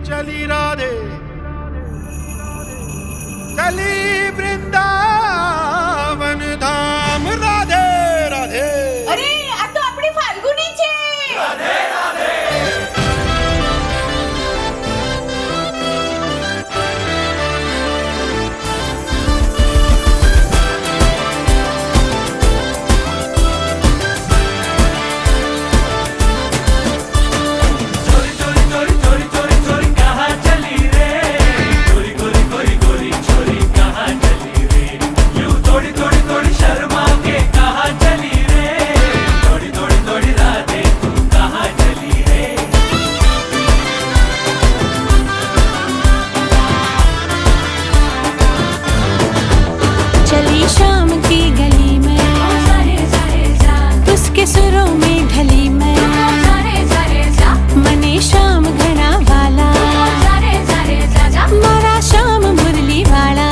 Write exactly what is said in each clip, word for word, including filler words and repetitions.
चली राधे चली वृंदावन धाम राधे राधे। अरे આ તો આપણી ફાલ્ગુની છે। राधे राधे। शाम की गली में उसके सुरों में ढली मैं मने शाम घना वाला मारा शाम मुरली वाला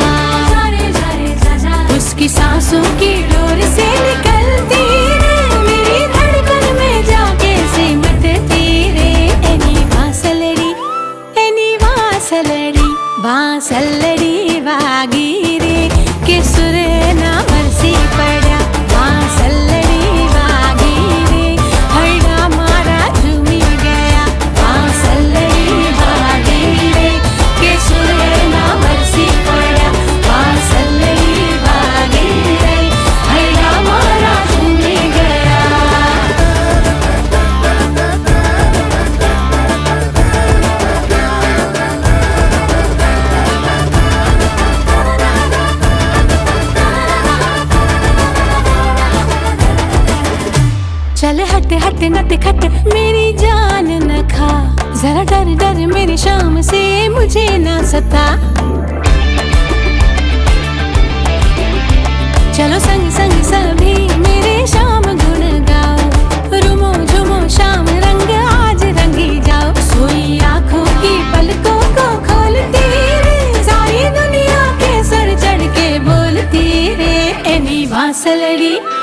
उसकी सांसों की डोर से निकलती रे मेरी धड़कन में जाके सिमटती रे। एनी वासलड़ी एनी वासलड़ी वासलड़ी वागी रे के सुरे ना बरसी पड़ा वासलड़ी वागी रे हरड़ा मारा झूमी गया वासलड़ी वागी रे के सुरे ना बरसी पड़ा वासलड़ी वागी रे हरड़ा मारा झूमी गया। चल हट हट नट खट मेरी जान न खा जरा डर डर मेरी शाम से मुझे ना सता। चलो संग संग सभी मेरे शाम गुण गाओ रुमो झुमो शाम रंग आज रंगी जाओ। सोई आँखों की पलकों को खोलती रे सारी दुनिया के सर चढ़ के बोलती रे एनी वासलड़ी